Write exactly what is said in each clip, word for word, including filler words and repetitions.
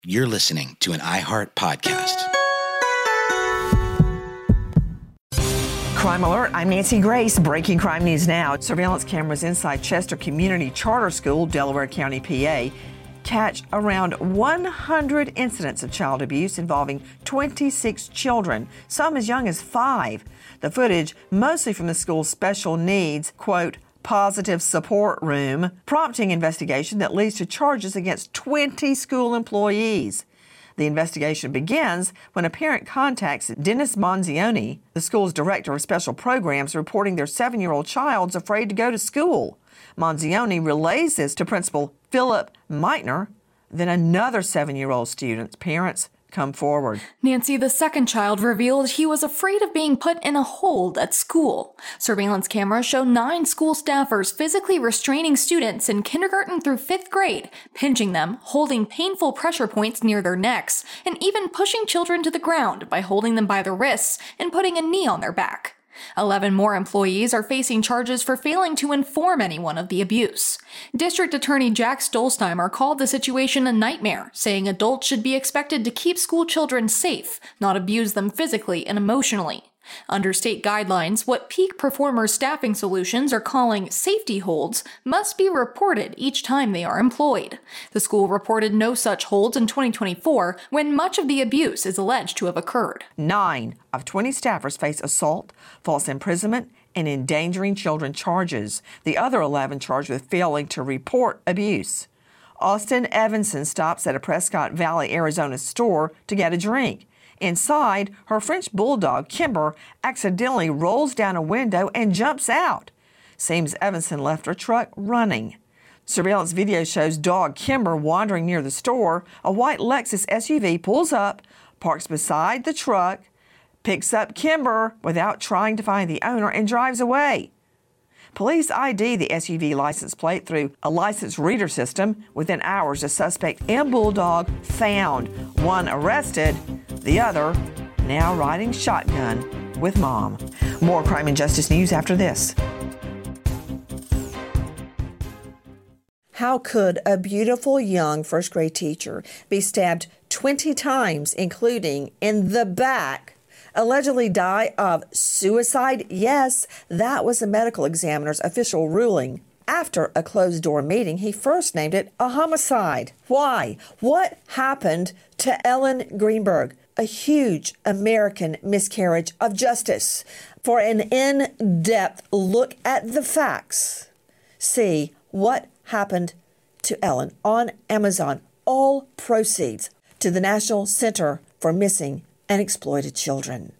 You're listening to an iHeart podcast. Crime Alert, I'm Nancy Grace. Breaking crime news now. Surveillance cameras inside Chester Community Charter School, Delaware County, P A, catch around one hundred incidents of child abuse involving twenty-six children, some as young as five. The footage, mostly from the school's special needs, quote, positive support room, prompting investigation that leads to charges against twenty school employees. The investigation begins when a parent contacts Dennis Manzioni, the school's director of special programs, reporting their seven-year-old child's afraid to go to school. Manzioni relays this to Principal Philip Meitner. Then another seven-year-old student's parents come forward. Nancy, the second child, revealed he was afraid of being put in a hold at school. Surveillance cameras show nine school staffers physically restraining students in kindergarten through fifth grade, pinching them, holding painful pressure points near their necks, and even pushing children to the ground by holding them by the wrists and putting a knee on their back. Eleven more employees are facing charges for failing to inform anyone of the abuse. District Attorney Jack Stolzheimer called the situation a nightmare, saying adults should be expected to keep school children safe, not abuse them physically and emotionally. Under state guidelines, what peak performer staffing solutions are calling safety holds must be reported each time they are employed. The school reported no such holds in twenty twenty-four, when much of the abuse is alleged to have occurred. Nine of twenty staffers face assault, false imprisonment, and endangering children charges. The other eleven charged with failing to report abuse. Austin Evanson stops at a Prescott Valley, Arizona store to get a drink. Inside, her French bulldog, Kimber, accidentally rolls down a window and jumps out. Seems Evanson left her truck running. Surveillance video shows dog Kimber wandering near the store. A white Lexus S U V pulls up, parks beside the truck, picks up Kimber without trying to find the owner, and drives away. Police I D the S U V license plate through a license reader system. Within hours, a suspect and bulldog found. One arrested, the other now riding shotgun with mom. More crime and justice news after this. How could a beautiful young first grade teacher be stabbed twenty times, including in the back, allegedly die of suicide? Yes, that was the medical examiner's official ruling. After a closed-door meeting, he first named it a homicide. Why? What happened to Ellen Greenberg? A huge American miscarriage of justice. For an in-depth look at the facts, see What Happened to Ellen on Amazon. All proceeds to the National Center for Missing and Exploited Children.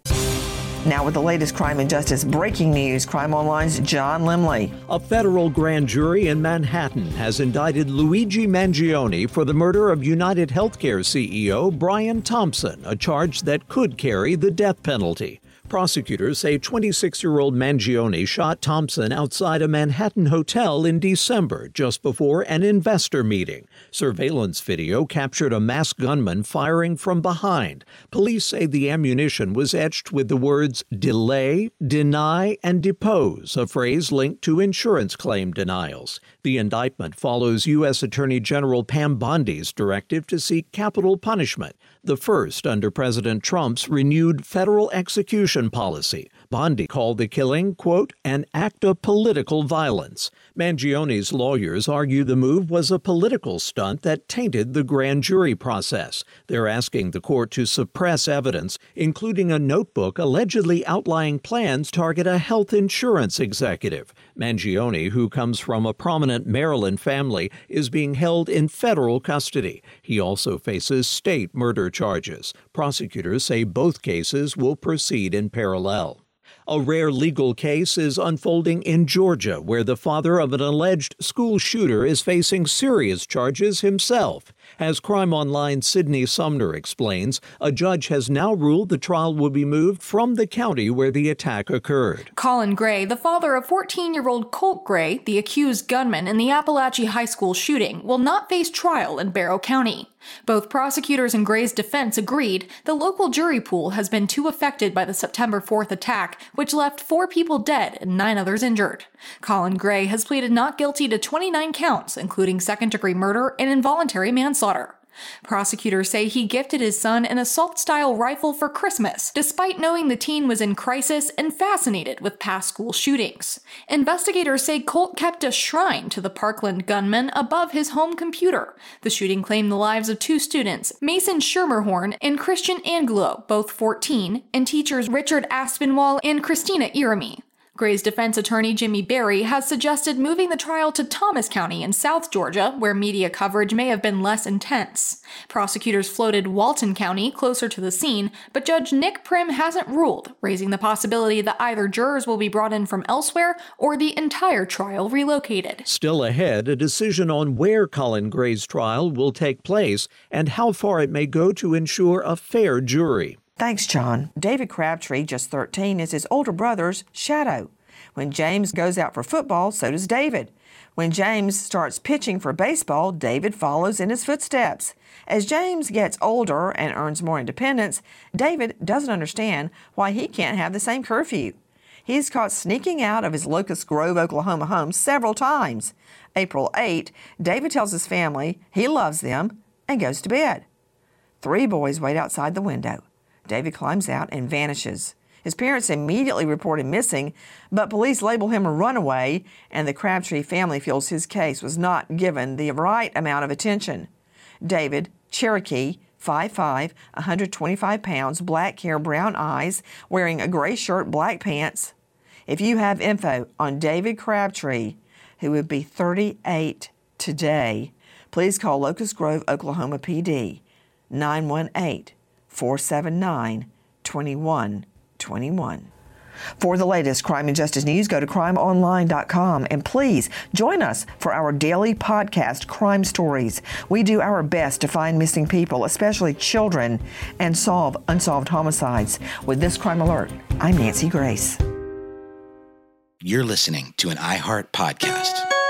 Now with the latest crime and justice breaking news, Crime Online's John Limley. A federal grand jury in Manhattan has indicted Luigi Mangione for the murder of United Healthcare C E O Brian Thompson, a charge that could carry the death penalty. Prosecutors say twenty-six-year-old Mangione shot Thompson outside a Manhattan hotel in December, just before an investor meeting. Surveillance video captured a masked gunman firing from behind. Police say the ammunition was etched with the words delay, deny, and depose, a phrase linked to insurance claim denials. The indictment follows U S Attorney General Pam Bondi's directive to seek capital punishment, the first under President Trump's renewed federal execution policy. Bondi called the killing, quote, an act of political violence. Mangione's lawyers argue the move was a political stunt that tainted the grand jury process. They're asking the court to suppress evidence, including a notebook allegedly outlining plans to target a health insurance executive. Mangione, who comes from a prominent Maryland family, is being held in federal custody. He also faces state murder charges. Prosecutors say both cases will proceed in parallel. A rare legal case is unfolding in Georgia, where the father of an alleged school shooter is facing serious charges himself. As Crime Online's Sydney Sumner explains, a judge has now ruled the trial will be moved from the county where the attack occurred. Colin Gray, the father of fourteen-year-old Colt Gray, the accused gunman in the Appalachia High School shooting, will not face trial in Barrow County. Both prosecutors and Gray's defense agreed the local jury pool has been too affected by the September fourth attack, which left four people dead and nine others injured. Colin Gray has pleaded not guilty to twenty-nine counts, including second-degree murder and involuntary manslaughter. Prosecutors say he gifted his son an assault-style rifle for Christmas, despite knowing the teen was in crisis and fascinated with past school shootings. Investigators say Colt kept a shrine to the Parkland gunman above his home computer. The shooting claimed the lives of two students, Mason Schermerhorn and Christian Angelo, both fourteen, and teachers Richard Aspinwall and Christina Irami. Gray's defense attorney Jimmy Berry has suggested moving the trial to Thomas County in South Georgia, where media coverage may have been less intense. Prosecutors floated Walton County closer to the scene, but Judge Nick Prim hasn't ruled, raising the possibility that either jurors will be brought in from elsewhere or the entire trial relocated. Still ahead, a decision on where Colin Gray's trial will take place and how far it may go to ensure a fair jury. Thanks, John. David Crabtree, just thirteen, is his older brother's shadow. When James goes out for football, so does David. When James starts pitching for baseball, David follows in his footsteps. As James gets older and earns more independence, David doesn't understand why he can't have the same curfew. He's caught sneaking out of his Locust Grove, Oklahoma home several times. April eighth, David tells his family he loves them and goes to bed. Three boys wait outside the window. David climbs out and vanishes. His parents immediately report him missing, but police label him a runaway, and the Crabtree family feels his case was not given the right amount of attention. David, Cherokee, five foot five, one hundred twenty-five pounds, black hair, brown eyes, wearing a gray shirt, black pants. If you have info on David Crabtree, who would be thirty-eight today, please call Locust Grove, Oklahoma P D, nine one eight, four seven nine, two one two one. For the latest crime and justice news, go to crime online dot com, and please join us for our daily podcast, Crime Stories. We do our best to find missing people, especially children, and solve unsolved homicides. With this Crime Alert, I'm Nancy Grace. You're listening to an iHeart podcast.